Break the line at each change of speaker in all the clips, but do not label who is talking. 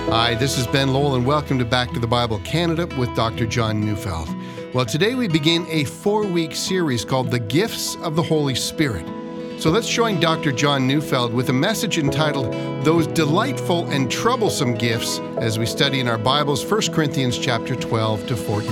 Hi, this is Ben Lowell, and welcome to Back to the Bible Canada with Dr. John Neufeld. Well, today we begin a 4-week series called The Gifts of the Holy Spirit. So let's join Dr. John Neufeld with a message entitled Those Delightful and Troublesome Gifts as we study in our Bibles 1 Corinthians chapter 12 to 14.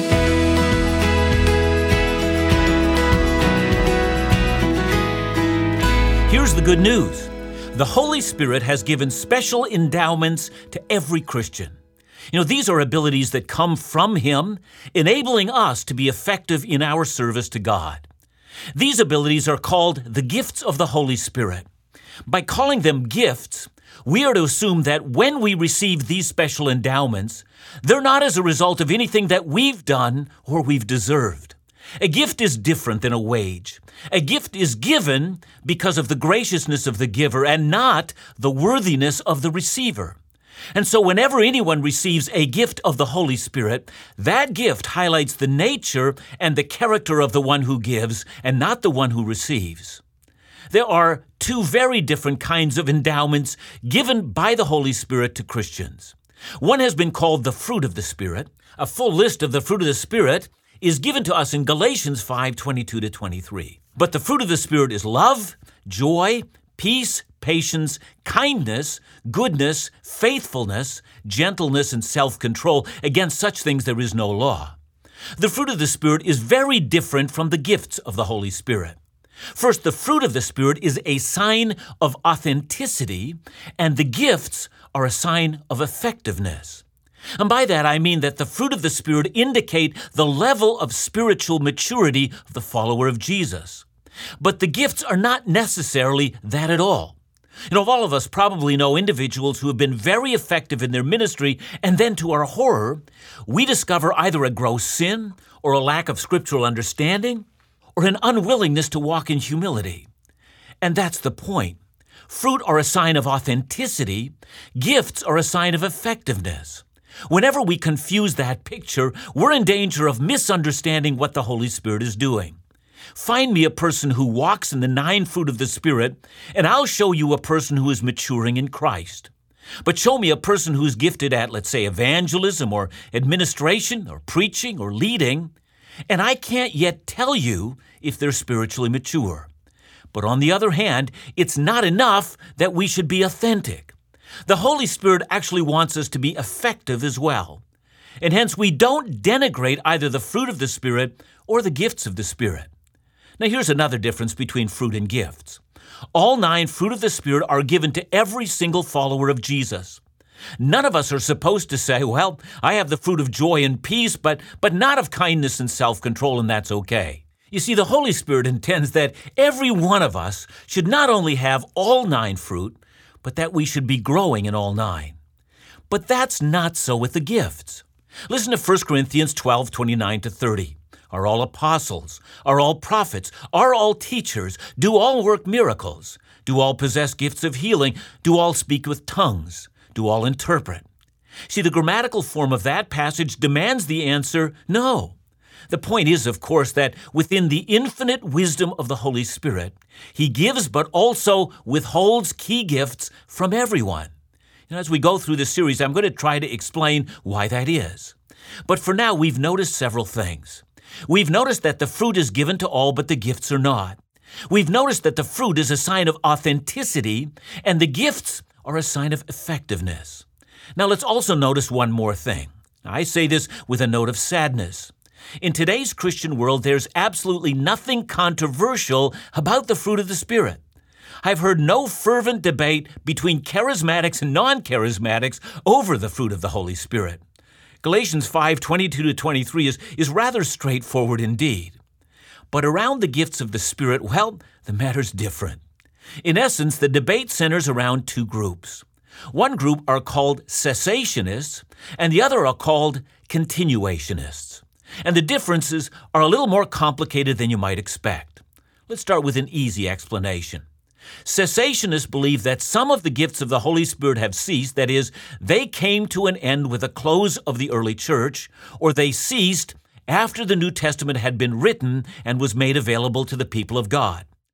Here's the good news. The Holy Spirit has given special endowments to every Christian. These are abilities that come from Him, enabling us to be effective in our service to God. These abilities are called the gifts of the Holy Spirit. By calling them gifts, we are to assume that when we receive these special endowments, they're not as a result of anything that we've done or we've deserved. A gift is different than a wage. A gift is given because of the graciousness of the giver and not the worthiness of the receiver. And so whenever anyone receives a gift of the Holy Spirit, that gift highlights the nature and the character of the one who gives and not the one who receives. There are two very different kinds of endowments given by the Holy Spirit to Christians. One has been called the fruit of the Spirit. A full list of the fruit of the Spirit is given to us in Galatians 5:22 to 23. But the fruit of the Spirit is love, joy, peace, patience, kindness, goodness, faithfulness, gentleness, and self-control. Against such things there is no law. The fruit of the Spirit is very different from the gifts of the Holy Spirit. First, the fruit of the Spirit is a sign of authenticity, and the gifts are a sign of effectiveness. And by that I mean that the fruit of the Spirit indicate the level of spiritual maturity of the follower of Jesus. But the gifts are not necessarily that at all. All of us probably know individuals who have been very effective in their ministry, and then to our horror, we discover either a gross sin or a lack of scriptural understanding or an unwillingness to walk in humility. And that's the point. Fruit are a sign of authenticity. Gifts are a sign of effectiveness. Whenever we confuse that picture, we're in danger of misunderstanding what the Holy Spirit is doing. Find me a person who walks in the 9 fruit of the Spirit, and I'll show you a person who is maturing in Christ. But show me a person who's gifted at, let's say, evangelism or administration or preaching or leading, and I can't yet tell you if they're spiritually mature. But on the other hand, it's not enough that we should be authentic. The Holy Spirit actually wants us to be effective as well. And hence we don't denigrate either the fruit of the Spirit or the gifts of the Spirit. Now here's another difference between fruit and gifts. All 9 fruit of the Spirit are given to every single follower of Jesus. None of us are supposed to say, well, I have the fruit of joy and peace, but not of kindness and self-control, and that's okay. You see, the Holy Spirit intends that every one of us should not only have all 9 fruit, but that we should be growing in all 9. But that's not so with the gifts. Listen to 1 Corinthians 12:29 to 30. Are all apostles? Are all prophets? Are all teachers? Do all work miracles? Do all possess gifts of healing? Do all speak with tongues? Do all interpret? See, the grammatical form of that passage demands the answer, no. The point is, of course, that within the infinite wisdom of the Holy Spirit, He gives but also withholds key gifts from everyone. As we go through this series, I'm going to try to explain why that is. But for now, we've noticed several things. We've noticed that the fruit is given to all, but the gifts are not. We've noticed that the fruit is a sign of authenticity, and the gifts are a sign of effectiveness. Now, let's also notice one more thing. I say this with a note of sadness. In today's Christian world, there's absolutely nothing controversial about the fruit of the Spirit. I've heard no fervent debate between charismatics and non-charismatics over the fruit of the Holy Spirit. Galatians 5:22 to 23 is rather straightforward indeed. But around the gifts of the Spirit, well, the matter's different. In essence, the debate centers around 2 groups. One group are called cessationists, and the other are called continuationists. And the differences are a little more complicated than you might expect. Let's start with an easy explanation. Cessationists believe that some of the gifts of the Holy Spirit have ceased, that is, they came to an end with the close of the early church, or they ceased after the New Testament had been written and was made available to the people of God.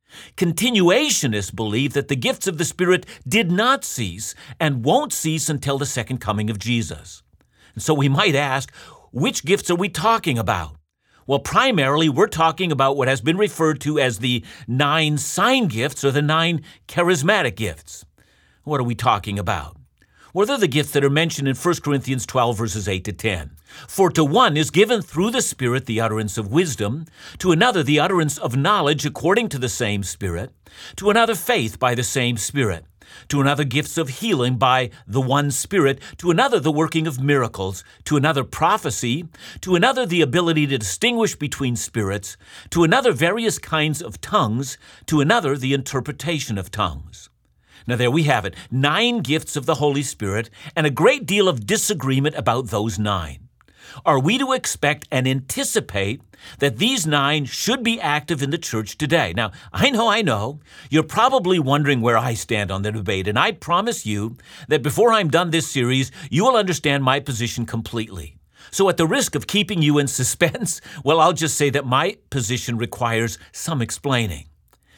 Continuationists believe that the gifts of the Spirit did not cease and won't cease until the second coming of Jesus. And so we might ask, which gifts are we talking about? Well, primarily, we're talking about what has been referred to as the 9 sign gifts or the 9 charismatic gifts. What are we talking about? Well, they're the gifts that are mentioned in 1 Corinthians 12, verses 8 to 10. For to one is given through the Spirit the utterance of wisdom, to another the utterance of knowledge according to the same Spirit, to another faith by the same Spirit, to another gifts of healing by the one Spirit, to another the working of miracles, to another prophecy, to another the ability to distinguish between spirits, to another various kinds of tongues, to another the interpretation of tongues. Now there we have it, 9 gifts of the Holy Spirit, and a great deal of disagreement about those 9. Are we to expect and anticipate that these 9 should be active in the church today? Now, I know, you're probably wondering where I stand on the debate, and I promise you that before I'm done this series, you will understand my position completely. So at the risk of keeping you in suspense, well, I'll just say that my position requires some explaining.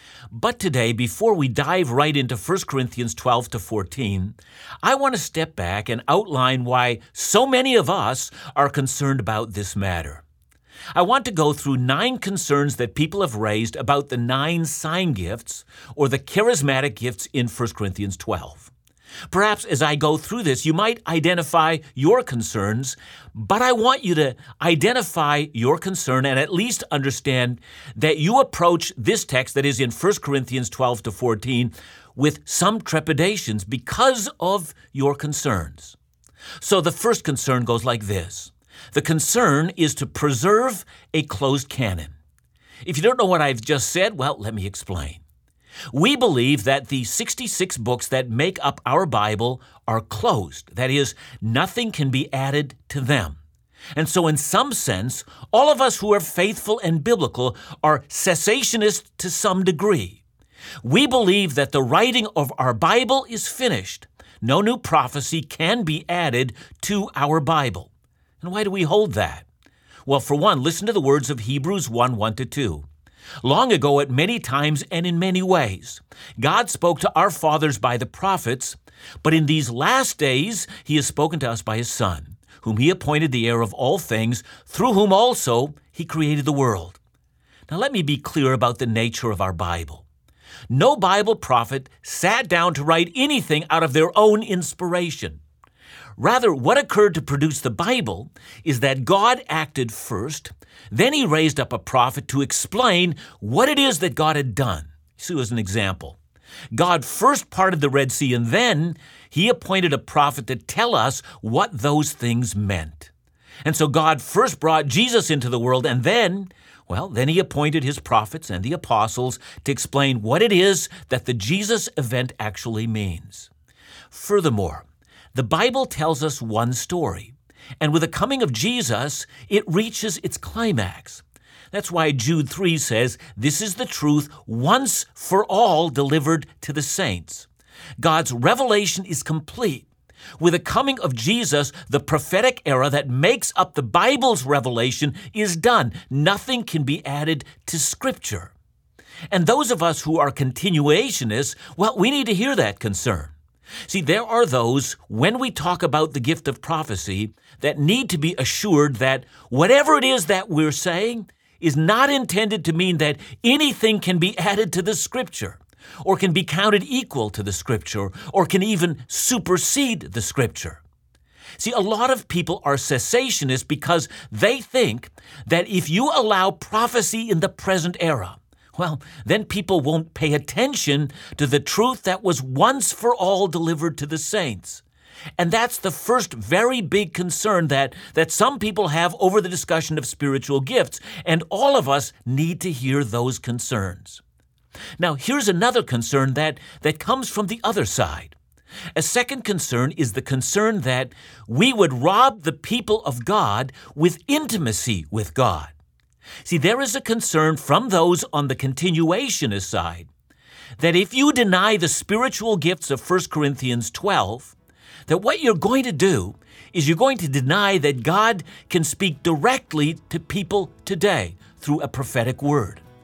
But today, before we dive right into 1 Corinthians 12 to 14, I want to step back and outline why so many of us are concerned about this matter. I want to go through 9 concerns that people have raised about the 9 sign gifts or the charismatic gifts in 1 Corinthians 12. Perhaps as I go through this, you might identify your concerns, but I want you to identify your concern and at least understand that you approach this text that is in 1 Corinthians 12 to 14 with some trepidations because of your concerns. So the first concern goes like this. The concern is to preserve a closed canon. If you don't know what I've just said, well, let me explain. We believe that the 66 books that make up our Bible are closed. That is, nothing can be added to them. And so in some sense, all of us who are faithful and biblical are cessationists to some degree. We believe that the writing of our Bible is finished. No new prophecy can be added to our Bible. And why do we hold that? Well, for one, listen to the words of Hebrews 1 to 2. Long ago, at many times and in many ways, God spoke to our fathers by the prophets, but in these last days he has spoken to us by his Son, whom he appointed the heir of all things, through whom also he created the world. Now let me be clear about the nature of our Bible. No Bible prophet sat down to write anything out of their own inspiration. Rather, what occurred to produce the Bible is that God acted first, then he raised up a prophet to explain what it is that God had done. So as an example, God first parted the Red Sea, and then he appointed a prophet to tell us what those things meant. And so God first brought Jesus into the world, and then he appointed his prophets and the apostles to explain what it is that the Jesus event actually means. Furthermore, the Bible tells us one story, and with the coming of Jesus, it reaches its climax. That's why Jude 3 says, "This is the truth once for all delivered to the saints." God's revelation is complete. With the coming of Jesus, the prophetic era that makes up the Bible's revelation is done. Nothing can be added to Scripture. And those of us who are continuationists, well, we need to hear that concern. See, there are those, when we talk about the gift of prophecy, that need to be assured that whatever it is that we're saying is not intended to mean that anything can be added to the Scripture, or can be counted equal to the Scripture, or can even supersede the Scripture. See, a lot of people are cessationists because they think that if you allow prophecy in the present era, well, then people won't pay attention to the truth that was once for all delivered to the saints. And that's the first very big concern that some people have over the discussion of spiritual gifts, and all of us need to hear those concerns. Now, here's another concern that comes from the other side. A second concern is the concern that we would rob the people of God with intimacy with God. See, there is a concern from those on the continuationist side that if you deny the spiritual gifts of 1 Corinthians 12, that what you're going to do is you're going to deny that God can speak directly to people today through a prophetic word.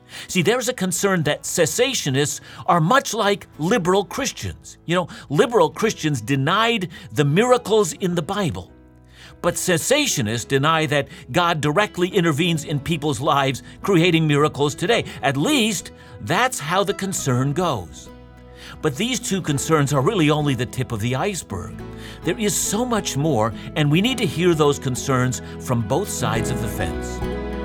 See, there's a concern that cessationists are much like liberal Christians. Liberal Christians denied the miracles in the Bible, but cessationists deny that God directly intervenes in people's lives, creating miracles today. At least, that's how the concern goes. But these two concerns are really only the tip of the iceberg. There is so much more, and we need to hear those concerns from both sides of the fence.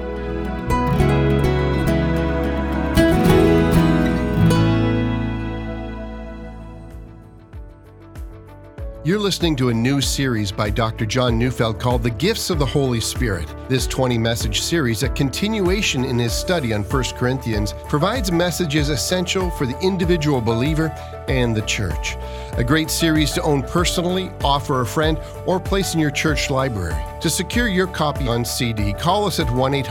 You're listening to a new series by Dr. John Neufeld called The Gifts of the Holy Spirit. This 20-message series, a continuation in his study on 1 Corinthians, provides messages essential for the individual believer and the church. A great series to own personally, offer a friend, or place in your church library. To secure your copy on CD, call us at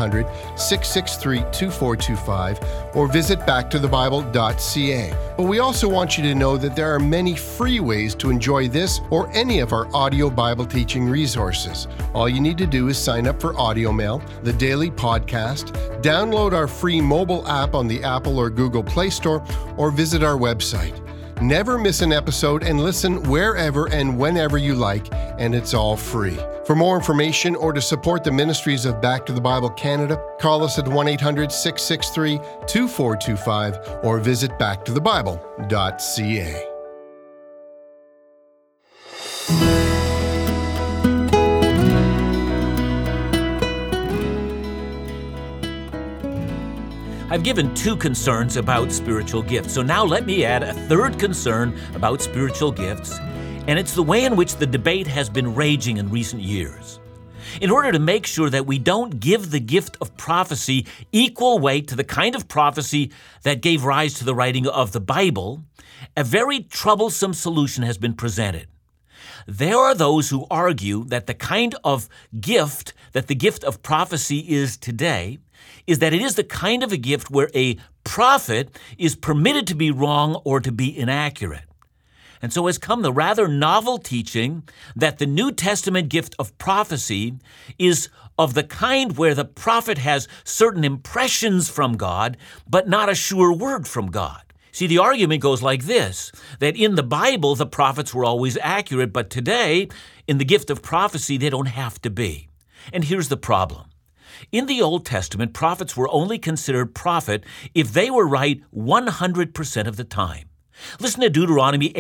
1-800-663-2425 or visit backtothebible.ca. But we also want you to know that there are many free ways to enjoy this or any of our audio Bible teaching resources. All you need to do is sign up for Audio Mail, the daily podcast, download our free mobile app on the Apple or Google Play Store, or visit our website. Never miss an episode and listen wherever and whenever you like, and it's all free. For more information or to support the ministries of Back to the Bible Canada, call us at 1-800-663-2425 or visit backtothebible.ca.
I've given two concerns about spiritual gifts, so now let me add a third concern about spiritual gifts, and it's the way in which the debate has been raging in recent years. In order to make sure that we don't give the gift of prophecy equal weight to the kind of prophecy that gave rise to the writing of the Bible, a very troublesome solution has been presented. There are those who argue that the kind of gift that the gift of prophecy is today is that it is the kind of a gift where a prophet is permitted to be wrong or to be inaccurate. And so has come the rather novel teaching that the New Testament gift of prophecy is of the kind where the prophet has certain impressions from God, but not a sure word from God. See, the argument goes like this, that in the Bible, the prophets were always accurate, but today, in the gift of prophecy, they don't have to be. And here's the problem. In the Old Testament, prophets were only considered prophet if they were right 100% of the time. Listen to Deuteronomy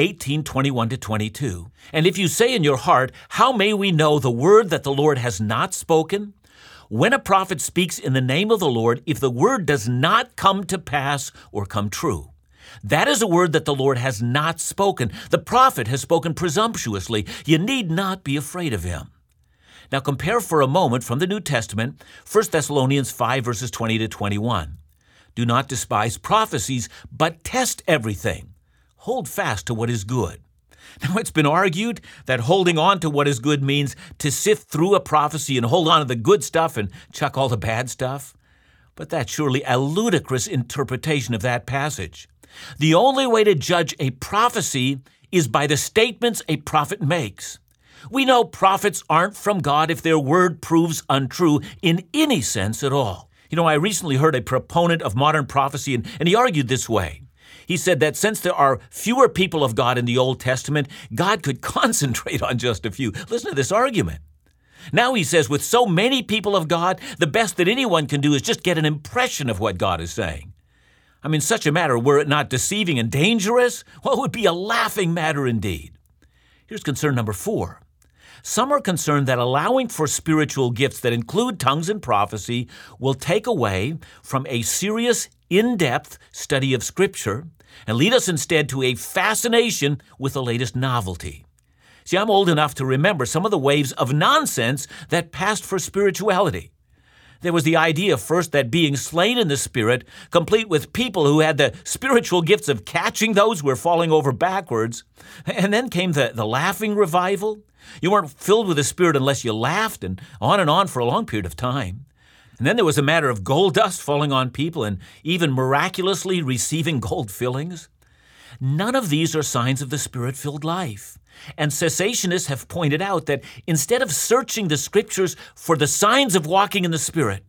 18:21-22. And if you say in your heart, how may we know the word that the Lord has not spoken? When a prophet speaks in the name of the Lord, if the word does not come to pass or come true, that is a word that the Lord has not spoken. The prophet has spoken presumptuously. You need not be afraid of him. Now compare for a moment from the New Testament, 1 Thessalonians 5 verses 20-21. Do not despise prophecies, but test everything. Hold fast to what is good. Now it's been argued that holding on to what is good means to sift through a prophecy and hold on to the good stuff and chuck all the bad stuff. But that's surely a ludicrous interpretation of that passage. The only way to judge a prophecy is by the statements a prophet makes. We know prophets aren't from God if their word proves untrue in any sense at all. I recently heard a proponent of modern prophecy, and he argued this way. He said that since there are fewer people of God in the Old Testament, God could concentrate on just a few. Listen to this argument. Now he says, with so many people of God, the best that anyone can do is just get an impression of what God is saying. Such a matter, were it not deceiving and dangerous, well, it would be a laughing matter indeed. Here's concern number 4. Some are concerned that allowing for spiritual gifts that include tongues and prophecy will take away from a serious, in-depth study of Scripture and lead us instead to a fascination with the latest novelty. See, I'm old enough to remember some of the waves of nonsense that passed for spirituality. There was the idea first that being slain in the Spirit, complete with people who had the spiritual gifts of catching those who were falling over backwards. And then came the laughing revival. You weren't filled with the Spirit unless you laughed, and on for a long period of time. And then there was a matter of gold dust falling on people and even miraculously receiving gold fillings. None of these are signs of the Spirit-filled life. And cessationists have pointed out that instead of searching the Scriptures for the signs of walking in the Spirit,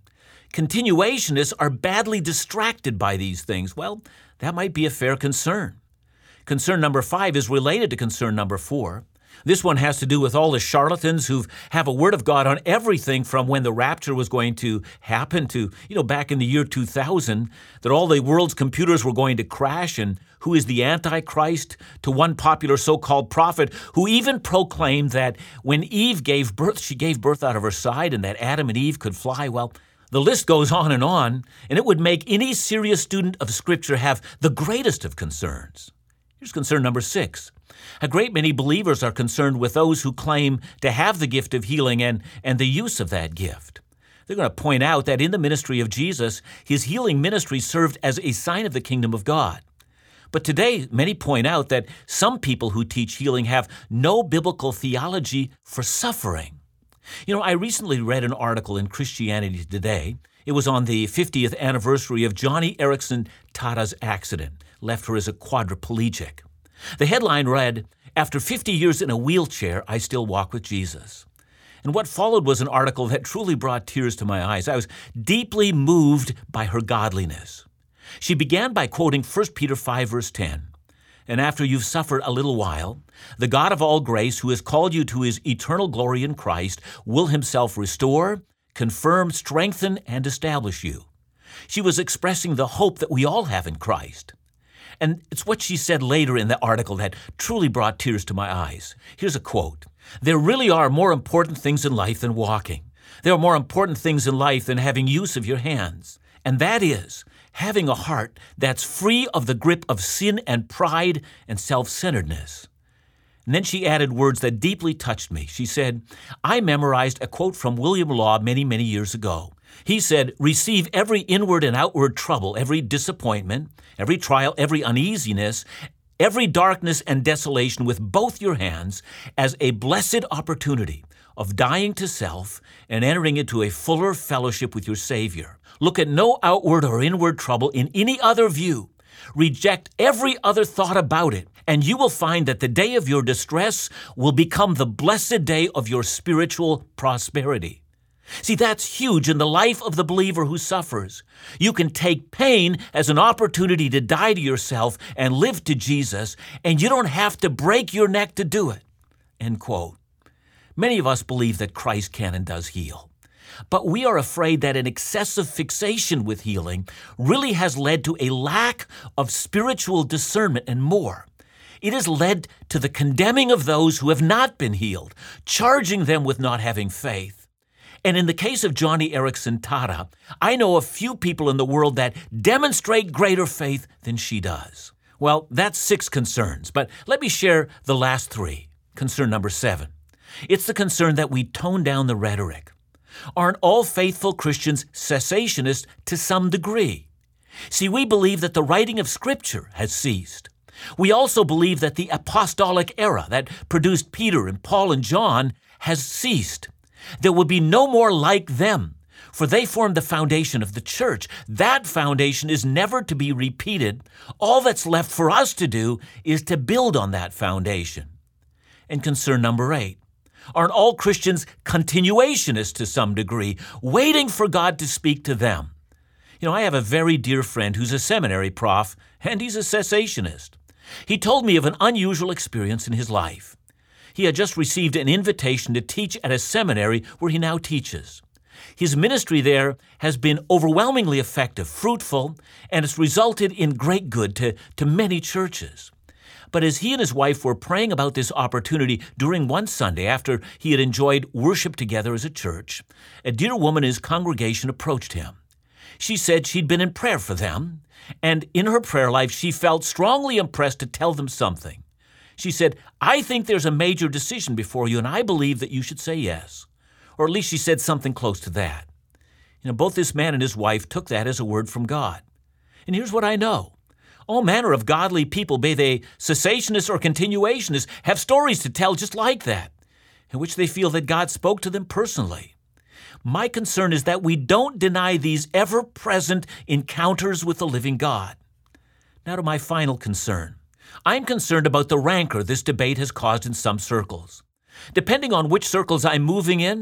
continuationists are badly distracted by these things. Well, that might be a fair concern. Concern number 5 is related to concern number 4. This one has to do with all the charlatans who have a word of God on everything from when the rapture was going to happen to, back in the year 2000, that all the world's computers were going to crash and who is the Antichrist, to one popular so-called prophet who even proclaimed that when Eve gave birth, she gave birth out of her side and that Adam and Eve could fly. Well, the list goes on, and it would make any serious student of Scripture have the greatest of concerns. Here's concern number 6. A great many believers are concerned with those who claim to have the gift of healing and the use of that gift. They're going to point out that in the ministry of Jesus, his healing ministry served as a sign of the kingdom of God. But today, many point out that some people who teach healing have no biblical theology for suffering. I recently read an article in Christianity Today. It was on the 50th anniversary of Joni Eareckson Tada's accident, left her as a quadriplegic. The headline read, "After 50 years in a wheelchair, I still walk with Jesus." And what followed was an article that truly brought tears to my eyes. I was deeply moved by her godliness. She began by quoting 1 Peter 5, verse 10. "And after you've suffered a little while, the God of all grace, who has called you to his eternal glory in Christ, will himself restore, confirm, strengthen, and establish you." She was expressing the hope that we all have in Christ. And it's what she said later in the article that truly brought tears to my eyes. Here's a quote. "There really are more important things in life than walking. There are more important things in life than having use of your hands. And that is having a heart that's free of the grip of sin and pride and self-centeredness." And then she added words that deeply touched me. She said, "I memorized a quote from William Law many, many years ago. He said, 'Receive every inward and outward trouble, every disappointment, every trial, every uneasiness, every darkness and desolation with both your hands as a blessed opportunity of dying to self and entering into a fuller fellowship with your Savior. Look at no outward or inward trouble in any other view. Reject every other thought about it, and you will find that the day of your distress will become the blessed day of your spiritual prosperity.'" See, that's huge in the life of the believer who suffers. You can take pain as an opportunity to die to yourself and live to Jesus, and you don't have to break your neck to do it. End quote. Many of us believe that Christ can and does heal. But we are afraid that an excessive fixation with healing really has led to a lack of spiritual discernment and more. It has led to the condemning of those who have not been healed, charging them with not having faith. And in the case of Joni Eareckson Tada, I know a few people in the world that demonstrate greater faith than she does. Well, that's 6 concerns, but let me share the last 3. Concern number 7. It's the concern that we tone down the rhetoric. Aren't all faithful Christians cessationists to some degree? See, we believe that the writing of Scripture has ceased. We also believe that the apostolic era that produced Peter and Paul and John has ceased. There will be no more like them, for they formed the foundation of the church. That foundation is never to be repeated. All that's left for us to do is to build on that foundation. And concern number 8. Aren't all Christians continuationists to some degree, waiting for God to speak to them? I have a very dear friend who's a seminary prof, and he's a cessationist. He told me of an unusual experience in his life. He had just received an invitation to teach at a seminary where he now teaches. His ministry there has been overwhelmingly effective, fruitful, and it's resulted in great good to many churches. But as he and his wife were praying about this opportunity during one Sunday after he had enjoyed worship together as a church, a dear woman in his congregation approached him. She said she'd been in prayer for them, and in her prayer life she felt strongly impressed to tell them something. She said, "I think there's a major decision before you, and I believe that you should say yes." Or at least she said something close to that. Both this man and his wife took that as a word from God. And here's what I know. All manner of godly people, be they cessationists or continuationists, have stories to tell just like that, in which they feel that God spoke to them personally. My concern is that we don't deny these ever-present encounters with the living God. Now to my final concern. I'm concerned about the rancor this debate has caused in some circles. Depending on which circles I'm moving in,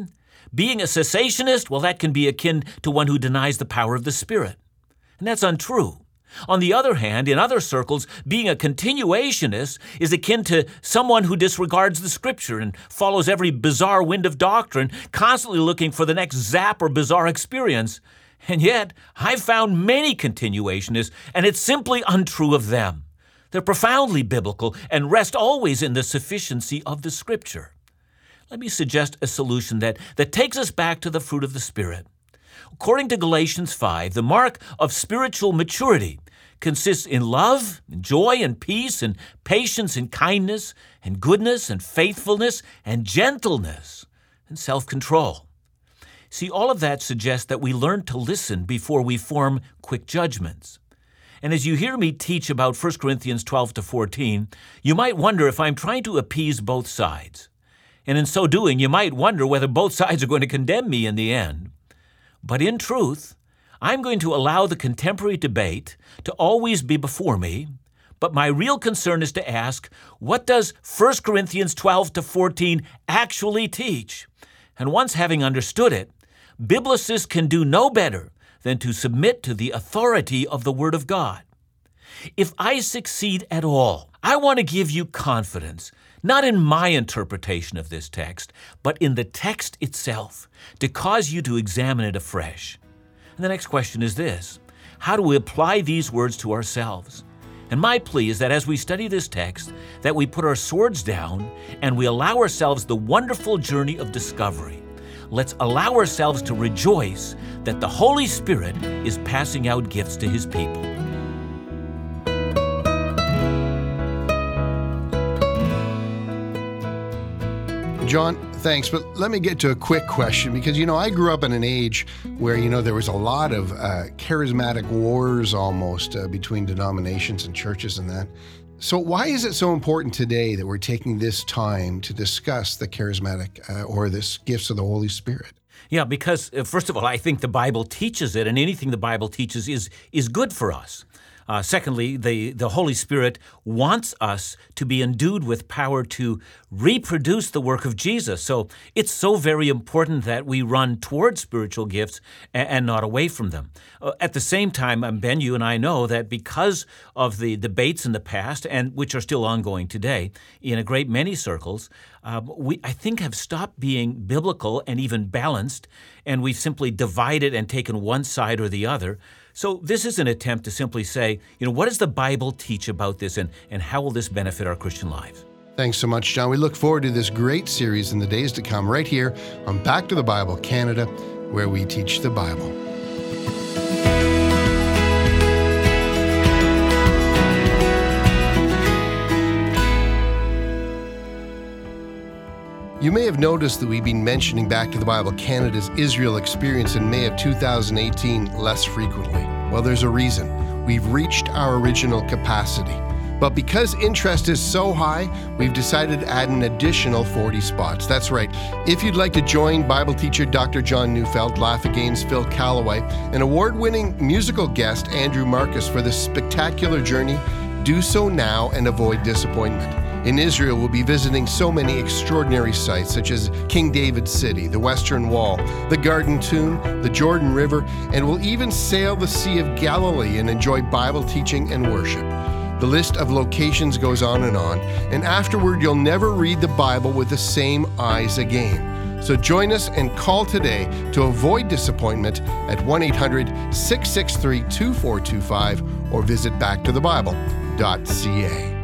Being a cessationist, well, that can be akin to one who denies the power of the Spirit. And that's untrue. On the other hand, in other circles, being a continuationist is akin to someone who disregards the Scripture and follows every bizarre wind of doctrine, constantly looking for the next zap or bizarre experience. And yet, I've found many continuationists, and it's simply untrue of them. They're profoundly biblical and rest always in the sufficiency of the Scripture. Let me suggest a solution that takes us back to the fruit of the Spirit. According to Galatians 5, the mark of spiritual maturity consists in love, and joy, and peace, and patience, and kindness, and goodness, and faithfulness, and gentleness, and self-control. See, all of that suggests that we learn to listen before we form quick judgments. And as you hear me teach about 1 Corinthians 12 to 14, you might wonder if I'm trying to appease both sides. And in so doing, you might wonder whether both sides are going to condemn me in the end. But in truth, I'm going to allow the contemporary debate to always be before me, but my real concern is to ask, what does 1 Corinthians 12 to 14 actually teach? And once having understood it, biblicists can do no better than to submit to the authority of the Word of God. If I succeed at all, I want to give you confidence, not in my interpretation of this text, but in the text itself, to cause you to examine it afresh. And the next question is this: how do we apply these words to ourselves? And my plea is that as we study this text, that we put our swords down and we allow ourselves the wonderful journey of discovery. Let's allow ourselves to rejoice that the Holy Spirit is passing out gifts to His people.
John, thanks, but let me get to a quick question because, I grew up in an age where, there was a lot of charismatic wars almost between denominations and churches and that. So why is it so important today that we're taking this time to discuss the charismatic or the gifts of the Holy Spirit?
Yeah, because first of all, I think the Bible teaches it, and anything the Bible teaches is good for us. Secondly, the Holy Spirit wants us to be endued with power to reproduce the work of Jesus. So it's so very important that we run toward spiritual gifts and not away from them. At the same time, Ben, you and I know that because of the debates in the past, and which are still ongoing today in a great many circles, we, I think, have stopped being biblical and even balanced, and we've simply divided and taken one side or the other. So this is an attempt to simply say, what does the Bible teach about this, and how will this benefit our Christian lives?
Thanks so much, John. We look forward to this great series in the days to come right here on Back to the Bible Canada, where we teach the Bible. You may have noticed that we've been mentioning Back to the Bible Canada's Israel experience in May of 2018 less frequently. Well, there's a reason. We've reached our original capacity. But because interest is so high, we've decided to add an additional 40 spots. That's right. If you'd like to join Bible teacher Dr. John Neufeld, Laugh Again's Phil Callaway, and award-winning musical guest Andrew Marcus for this spectacular journey, do so now and avoid disappointment. In Israel, we'll be visiting so many extraordinary sites such as King David's City, the Western Wall, the Garden Tomb, the Jordan River, and we'll even sail the Sea of Galilee and enjoy Bible teaching and worship. The list of locations goes on, and afterward you'll never read the Bible with the same eyes again. So join us and call today to avoid disappointment at 1-800-663-2425 or visit backtothebible.ca.